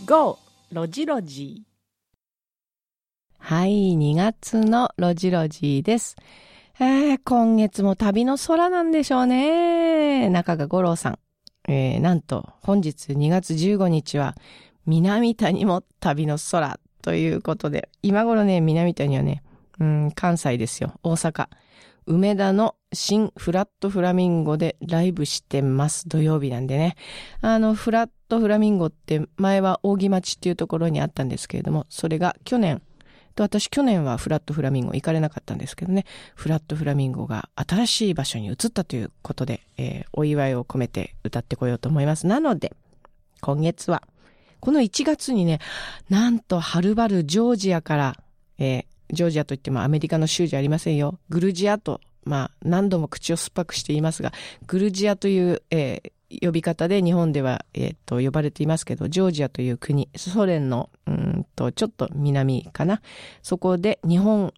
GO! ロジロジ。 はい、2月のロジロジです。今月も旅の空なんでしょうね。中川五郎さん。なんと本日2月15日は南谷も旅の空ということで、今頃ね、南谷はね、関西ですよ。大阪。梅田の新フラットフラミンゴでライブしてます。土曜日なんでね。フラットフラミンゴって前は扇町っていうところにあったんですけれども、それが私去年はフラットフラミンゴ行かれなかったんですけどね、フラットフラミンゴが新しい場所に移ったということで、お祝いを込めて歌ってこようと思います。なので、今月は、この1月にね、なんとはるばるジョージアから、ジョージアといってもアメリカの州じゃありませんよ。グルジアと、何度も口を酸っぱくして言いますが、グルジアという、呼び方で日本では、呼ばれていますけど、ジョージアという国、ソ連の、ちょっと南かな。そこで日本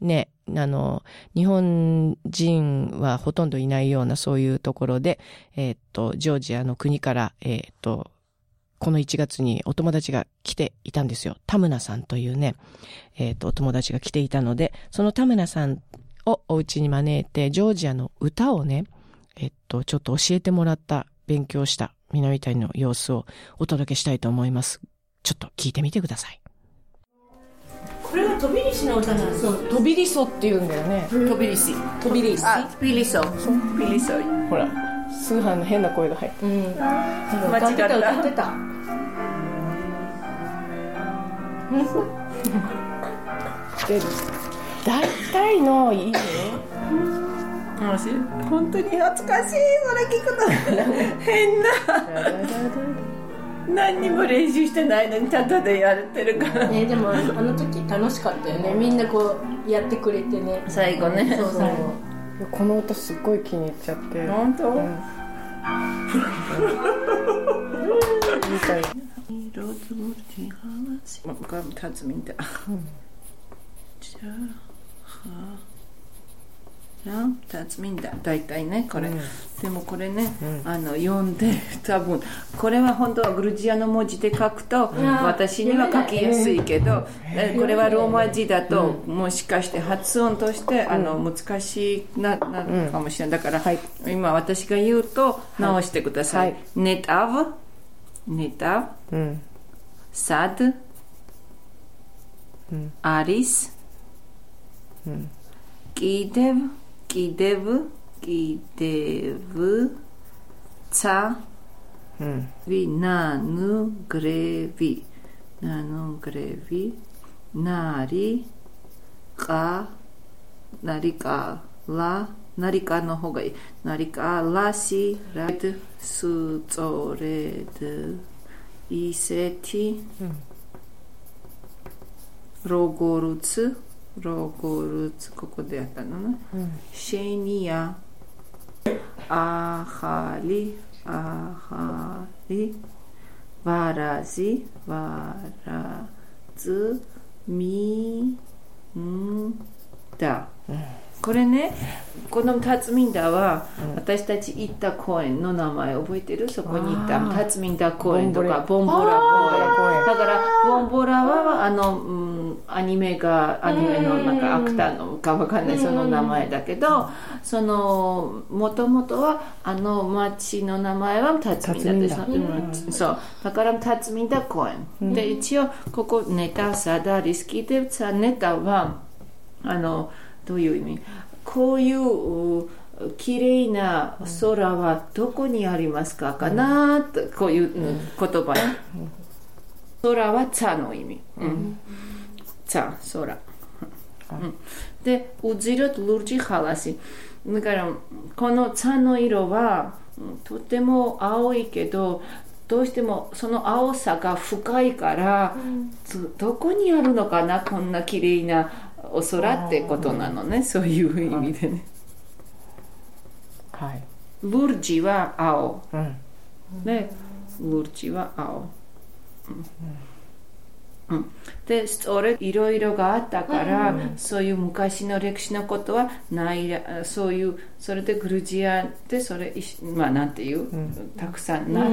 人はほとんどいないようなそういうところで、ジョージアの国から、この1月にお友達が来ていたんですよ。田村さんというね、お友達が来ていたので、その田村さんをお家に招いて、ジョージアの歌をね、ちょっと教えてもらった、勉強した南谷の様子をお届けしたいと思います。ちょっと聞いてみてください。 これはトビリシの歌なんですか？ トビリソって言うんだよね。 トビリシ。トビリシ。 あ、ピリソ。ピリソ。 ほら、スーハンの変な声が入って。 間違った。 歌ってた。 で、大体のいいね。 本当に恥ずかしい。それ聞くの変な。何にも練習してないのにただでやってるから。 でもあの時楽しかったよね。みんなこうやってくれてね。 最後ね。 そうそう。 この歌すっごい気に入っちゃって。 本当？ みたい。 立つみたい。じゃあ。タツミンダ大体ねこれ、でもこれね、読んで多分これは本当はグルジアの文字で書くと、私には書きやすいけど、これはローマ字だと、もしかして発音として難しいなるかもしれない。だから、今私が言うと直してください。ネタブ、サド、アリス、キデブ、ツァ、ナヌグレビ、ナリカの方がいい。ナリカラシラドスツォレドイセティ、ロゴルツ、ここでやったのね。シェニア、アハリ、ワラズ、ミンダ。これね、このタツミンダは、私たち行った公園の名前覚えてる？そこに行ったタツミンダ公園とかボンボラ公園。だからボンボラはアニメのなんかアクターのかわかんないその名前だけど、その元々は町の名前はタツミンダです。そうだからタツミンダ公園で、一応ここネタサダリスキでさ、ネタはどういう意味？こういう綺麗な空はどこにありますかかなと、こういう言葉。空はツァの意味。ツァ、空。で、ウジルとルルジハラシ。だから、このツァの色はとても青いけど、どうしてもその青さが深いから、どこにあるのかな、こんな綺麗なお空ってことなのね。そういう意味でね。ブルジは青。で、ブルジは青。 でそれいろいろがあったから、そういう昔の歴史のことはない、そういうそれでグルジアでそれなんていう、たくさんなって、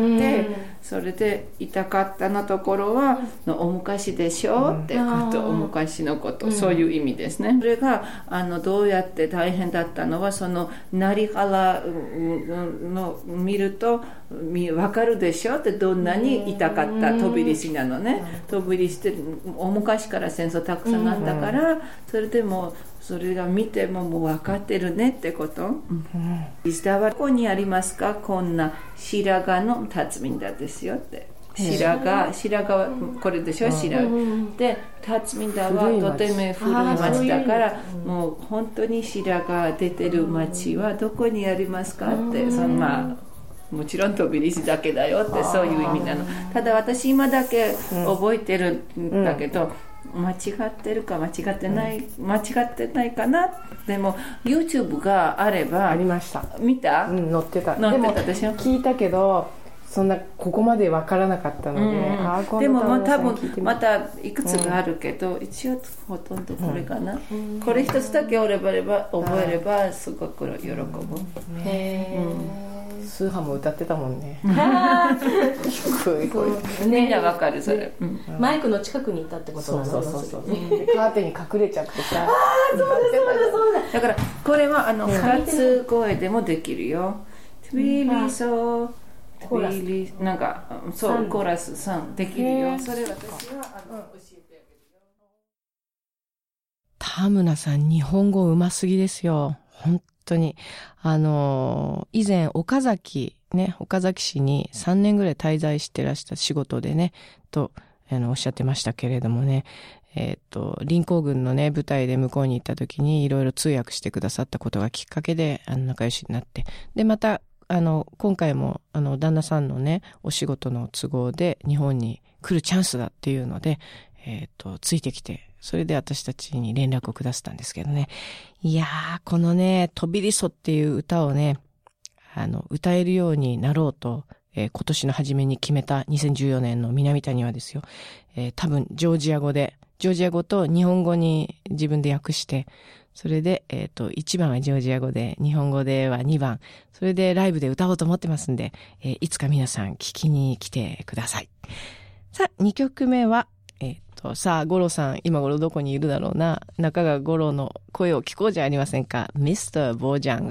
それで痛かったのところはお昔でしょってこと、お昔のこと、そういう意味ですね。それがどうやって大変だったのは、その成原の見ると分かるでしょって、どんなに痛かった飛び石なのね。飛び石ってお昔から戦争たくさんあったから、それでもそれが見てももう分かってるねってこと。石田はここにありますか、こんな白髪の辰巳田ですよって。白髪はこれでしょ、白髪で、辰巳田はとても古い町だから、もう本当に白髪出てる町はどこにありますかって、もちろん飛び石だけだよって、そういう意味なの。ただ私今だけ覚えてるんだけど、間違ってるか間違ってないかな。でも YouTube があれば。 ありました。 見た？ 載ってた。 載ってたでしょ。 聞いたけど、そんなここまで分からなかったので、 でも多分またいくつがあるけど、一応ほとんどこれかな。これ一つだけ覚えればすごく喜ぶ。 スーハも歌ってたもんね。 低い声。みんなわかるそれ。 マイクの近くにいたってことなんだ。 そう。カーテンに隠れちゃってさ。 そうだ。 だからこれは2つ声でもできるよ。トゥビリソー。なんかそうコーラス3できるよ。それ私は教えてあげるよ。 田村さん日本語うますぎですよ。本当に以前岡崎市に3年ぐらい滞在してらした仕事でねとおっしゃってましたけれどもね、臨港軍のね舞台で向こうに行った時にいろいろ通訳してくださったことがきっかけで仲良しになって、でまた今回も旦那さんのねお仕事の都合で日本に来るチャンスだっていうのでついてきて、それで私たちに連絡をくださったんですけどね。いやーこのね飛びりそっていう歌をね歌えるようになろうと、今年の初めに決めた2014年の南谷はですよ、多分ジョージア語と日本語に自分で訳して、それで、1番はジョージア語で、日本語では2番。それでライブで歌おうと思ってますんで、いつか皆さん聞きに来てください。さあ、2曲目は、さあ、五郎さん、今頃どこにいるだろうな。中川五郎の声を聞こうじゃありませんか。Mr. Bojangles。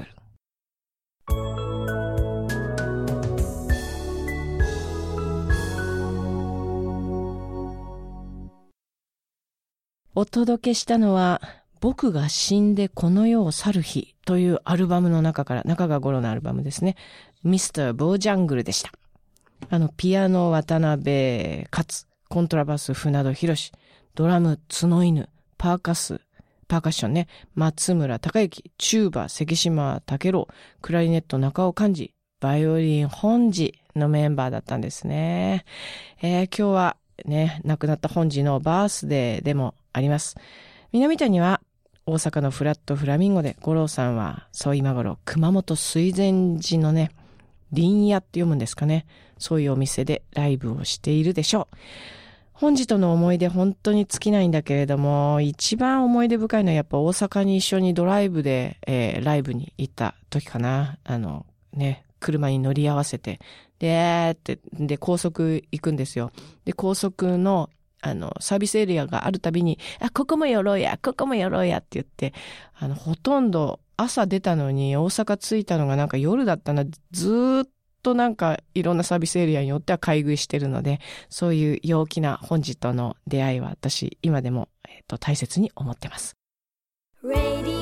お届けしたのは、僕が死んでこの世を去る日というアルバムの中から、中川五郎のアルバムですね。Mr. Bojanglesでした。ピアノ渡辺勝、コントラバス船戸博、ドラム角犬、パーカッションね、松村隆之、チューバ関島武郎、クラリネット中尾寛治、バイオリン本治のメンバーだったんですね。今日はね、亡くなった本治のバースデーでもあります。南谷は大阪のフラットフラミンゴで、五郎さんはそう今頃熊本水前寺のね、林屋って読むんですかね。そういうお店でライブをしているでしょう。本日との思い出本当に尽きないんだけれども、一番思い出深いのはやっぱ大阪に一緒にドライブで、ライブに行った時かな。車に乗り合わせて、で高速行くんですよ。で、高速のサービスエリアがあるたびに、ここも寄ろうやって言って、ほとんど朝出たのに大阪着いたのがなんか夜だったな、ずーっとなんかいろんなサービスエリアによっては買い食いしてるので、そういう陽気な本日との出会いは私今でも、大切に思ってます。 Radio